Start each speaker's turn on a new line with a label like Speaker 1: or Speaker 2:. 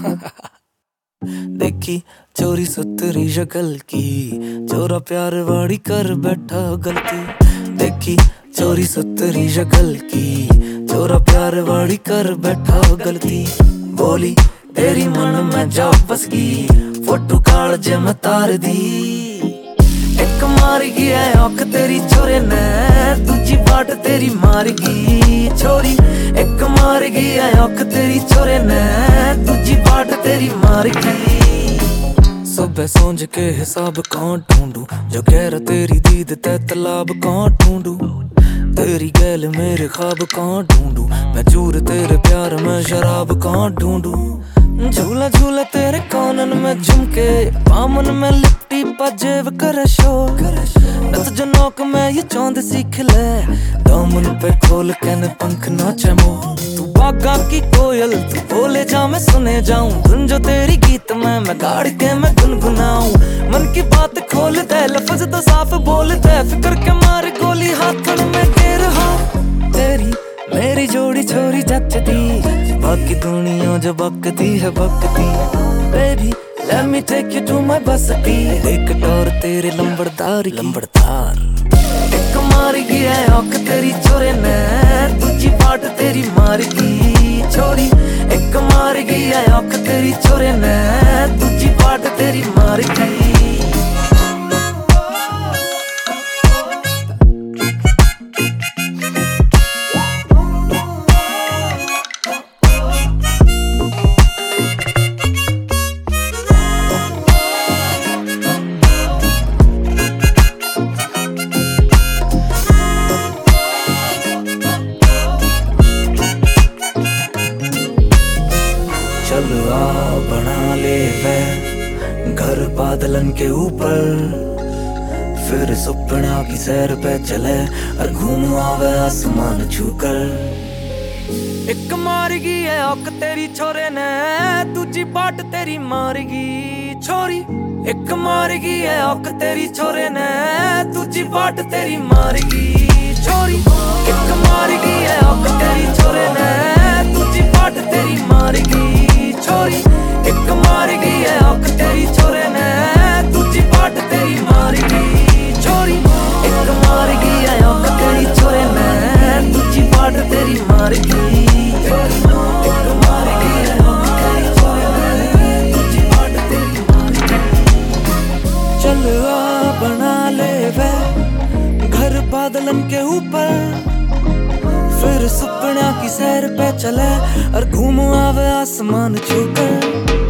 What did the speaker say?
Speaker 1: देखी चोरी सुतरी शक्ल की, चोरा प्यार वाड़ी कर बैठा गलती। देखी चोरी सुतरी शक्ल की, चोरा प्यार वाड़ी कर बैठा गलती। बोली तेरी मन में जा बस गई, फोटो काल जे मैं तार दी। एक मार गया औख तेरी छोरे ने, दूजी बाट तेरी मार गई छोरी। एक मार गया औख तेरी छोरे ने, दूजी बाट तेरी मार गई। सुबह सोच के हिसाब कौन ढूंढू, जो कह रहा तेरी दीद ते तालाब कौन ढूंढू। तेरी गैल मेरे ख्वाब कौन ढूंढू, मैं चूर तेरे प्यार में शराब कौन ढूंढू। झूला झूला तेरे कानन में झुमके, पामन में लिपटी पजेब कर शोर। नत जनोक में ये चौंद सीख ले, दामन पे खोल के न पंख नाचे मोर। तू बागा की कोयल तू बोले जा मैं सुने जाऊं, धुन जो तेरी गीत में मैं गाड़ के मैं गुनगुनाऊं। मन की बात खोल दे, लफ्ज तो साफ बोल दे, फिक्र के मार गोली हाथन में दे रहा। तेरी मेरी जोड़ी छोरी जचती, बाकी दुनिया जो बकती है बकती। Baby let me take you to my बसती, एक टोर तेरे लंबड़दार लंबड़दार। एक मार गया औख तेरी छोरे ने, दूजी बाट तेरी मार गई छोरी। एक मार गया औख तेरी छोरे ने, दूजी बाट तेरी मार गई। चल आ बना ले वे घर बादलन के ऊपर, फिर सुपना की सैर पे चले और घूम आवे आसमान छूकर। एक मार गई है औख तेरी छोरे ने, दूजी बाट तेरी मार गई छोरी। एक मार गई है औख तेरी छोरे ने, दूजी बाट तेरी मार गई छोरी। एक मार गई है औख तेरी छोरे ने, दूजी बाट तेरी मार गई छोरी। एक मार गई है औख तेरी छोरे ने, दूजी बाट तेरी मार गई छोरी। एक मार गई है औख तेरी छोरे ने, दूजी बाट तेरी मार गई छोरी। एक मार गई है औख तेरी छोरे ने, दूजी बाट तेरी मार गई। चल आ बना ले वे घर बादलन के ऊपर, फिर सुपना की सैर पे चले और घूम आवे आसमान छूकर।